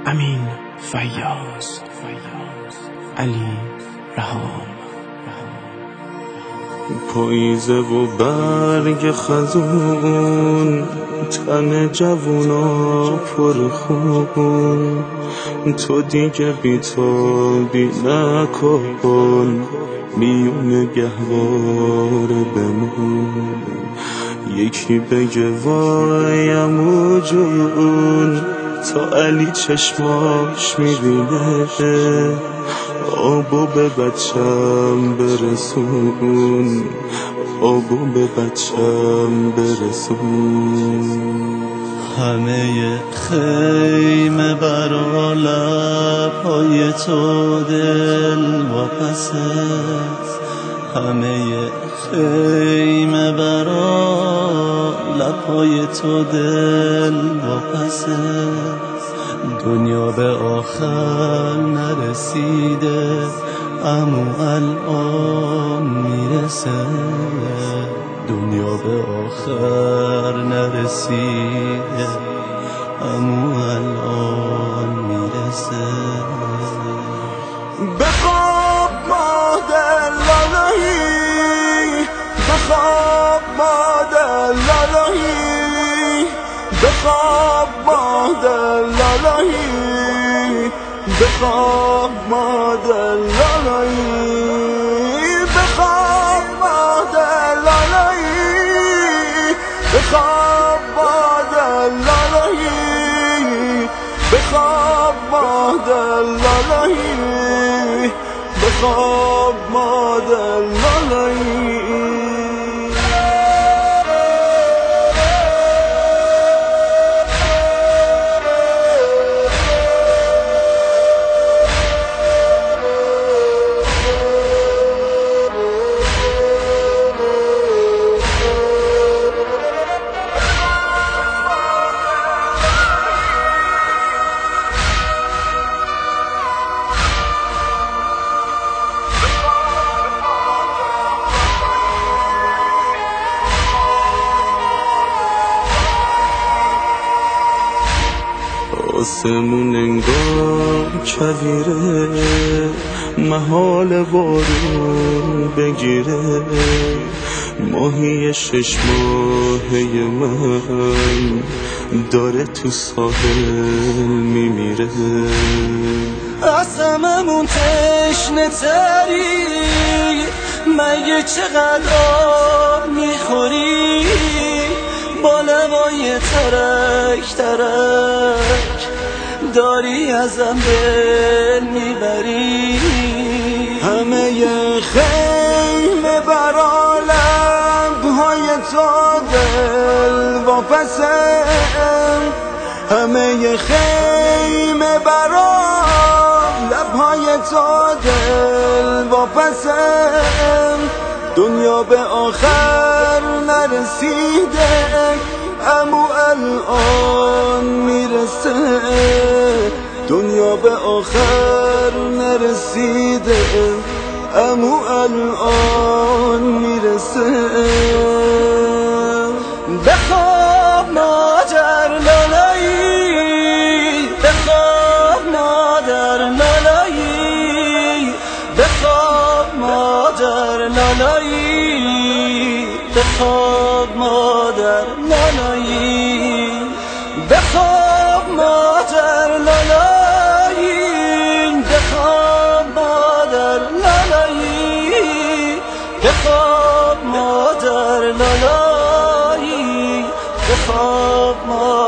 امین فیاض، علی رهام. پاییزه و برگ خزون، تن جوونا پر خون. تو دیگه بی‌تابی نکن، میون گهواره بمون. یکی بگه وای عمو جون، تا علی چشماش میبینه. آبو به بچم برسون، آبو به بچم برسون. همه خیمه برا لب‌های تو دل واپسه، همه خیمه برا لب‌های تو دل واپسه. دنیا به آخر نرسیده، اما الان میرسه. دنیا به آخر نرسیده، اما الان میرسه. بخواب مادر لالایی، بخواب مادر لالایی، بخواب مادر لالایی، بخواب مادر لالایی، بخواب مادر لالایی، بخواب مادر لالایی، بخواب مادر لالایی، بخواب مادر لالایی. آسمون انگار کویره، محال بارون بگیره. ماهی 6 ماهه من داره تو ساحل میمیره. از هممون تشنه تری، مگه چقدر آب میخوری؟ با لبای ترک ترک داری ازم دل میبری. همه خیمه برا لبهای تو دل واپسه، همه خیمه برا لبهای تو دل واپسه. دنیا به آخر نرسیده، اما الان میرسه. دنیا به آخر نرسیده، اما الان میرسه. بخواب مادر لالایی، بخواب مادر لالایی، بخواب مادر لالایی، بخواب مادر لالایی، بخواب مادر لالایی، بخواب مادر لالایی، بخواب مادر لالایی، بخواب مادر